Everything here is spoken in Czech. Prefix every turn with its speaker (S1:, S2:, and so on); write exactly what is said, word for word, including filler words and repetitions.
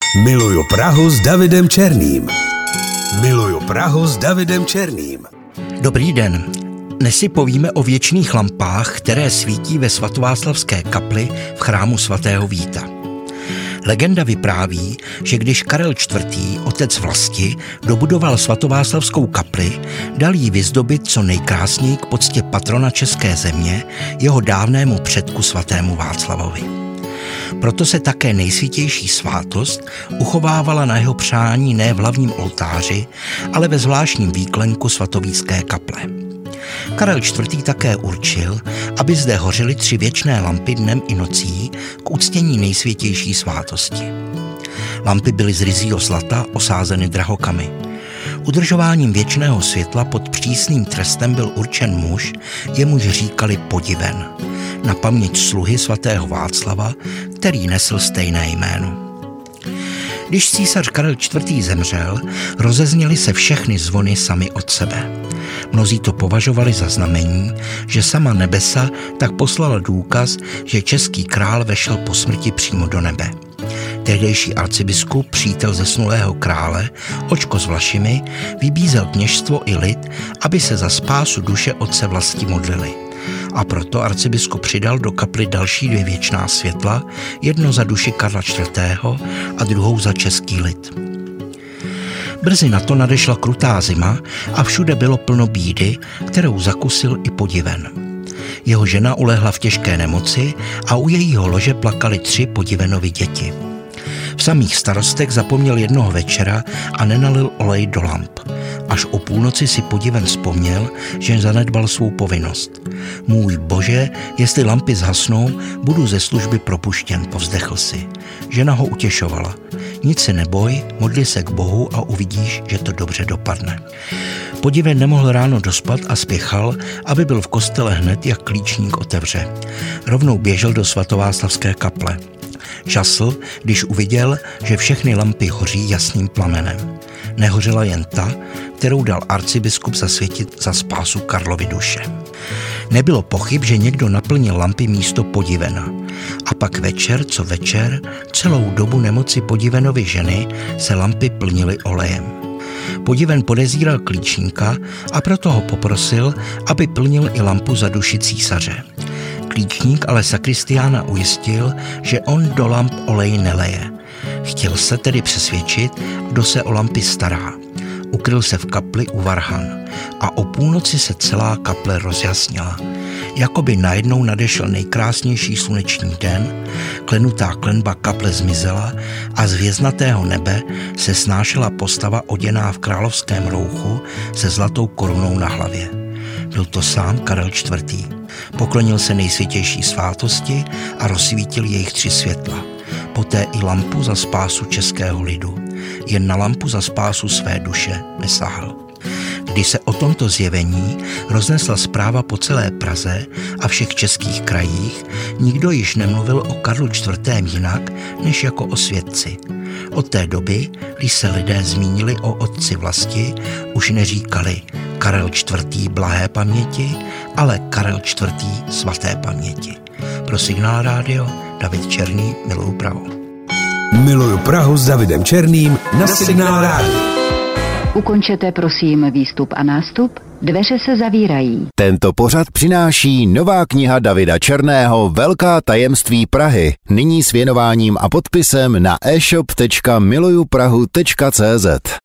S1: Miluju Prahu s Davidem Černým. Miluju Prahu s Davidem Černým.
S2: Dobrý den. Dnes si povíme o věčných lampách, které svítí ve svatováclavské kapli v chrámu svatého Víta. Legenda vypráví, že když Karel čtvrtý, otec vlasti, dobudoval svatováclavskou kapli, dal jí vyzdobit co nejkrásněji k poctě patrona české země, jeho dávnému předku svatému Václavovi. Proto se také nejsvětější svátost uchovávala na jeho přání ne v hlavním oltáři, ale ve zvláštním výklenku svatovícké kaple. Karel čtvrtý také určil, aby zde hořily tři věčné lampy dnem i nocí k uctění nejsvětější svátosti. Lampy byly z ryzího zlata osázeny drahokamy. Udržováním věčného světla pod přísným trestem byl určen muž, jemuž říkali Podiven, na paměť sluhy svatého Václava, který nesl stejné jméno. Když císař Karel čtvrtý zemřel, rozezněly se všechny zvony sami od sebe. Mnozí to považovali za znamení, že sama nebesa tak poslala důkaz, že český král vešel po smrti přímo do nebe. Tehdejší arcibiskup, přítel zesnulého krále, Očko s Vlašimi, vybízel kněžstvo i lid, aby se za spásu duše otce vlasti modlili. A proto arcibiskup přidal do kapli další dvě věčná světla, jedno za duši Karla čtvrtého a druhou za český lid. Brzy na to nadešla krutá zima a všude bylo plno bídy, kterou zakusil i Podiven. Jeho žena ulehla v těžké nemoci a u jejího lože plakali tři Podivenovi děti. V samých starostech zapomněl jednoho večera a nenalil olej do lamp. Až o půlnoci si Podiven vzpomněl, že zanedbal svou povinnost. Můj Bože, jestli lampy zhasnou, budu ze služby propuštěn, povzdechl si. Žena ho utěšovala. Nic se neboj, modli se k Bohu a uvidíš, že to dobře dopadne. Podiven nemohl ráno dospat a spěchal, aby byl v kostele hned, jak klíčník otevře. Rovnou běžel do svatováclavské kaple. Žasl, když uviděl, že všechny lampy hoří jasným plamenem. Nehořela jen ta, kterou dal arcibiskup zasvětit za spásu Karlovy duše. Nebylo pochyb, že někdo naplnil lampy místo Podivena. A pak večer co večer, celou dobu nemoci Podivenovy ženy se lampy plnily olejem. Podiven podezíral klíčníka a proto ho poprosil, aby plnil i lampu za duši císaře. Klíčník ale sakristiána ujistil, že on do lamp olej neleje. Chtěl se tedy přesvědčit, kdo se o lampy stará. Ukryl se v kapli u varhan a o půlnoci se celá kaple rozjasnila. Jakoby najednou nadešel nejkrásnější sluneční den, klenutá klenba kaple zmizela a z hvězdnatého nebe se snášela postava oděná v královském rouchu se zlatou korunou na hlavě. Byl to sám Karel čtvrtý. Poklonil se nejsvětější svátosti a rozsvítil jejich tři světla. Poté i lampu za spásu českého lidu. Jen na lampu za spásu své duše nesahal. Když se o tomto zjevení roznesla zpráva po celé Praze a všech českých krajích, nikdo již nemluvil o Karlu čtvrtém jinak, než jako o světci. Od té doby, když se lidé zmínili o otci vlasti, už neříkali Karel čtvrtý blahé paměti, ale Karel čtvrtý svaté paměti. Pro Signál rádio, David Černý, Miluju Prahu.
S1: Miluju Prahu s Davidem Černým na Signál rádio.
S3: Ukončete prosím výstup a nástup, dveře se zavírají.
S4: Tento pořad přináší nová kniha Davida Černého Velká tajemství Prahy, nyní s věnováním a podpisem na e shop tečka miluju prahu tečka cé zet.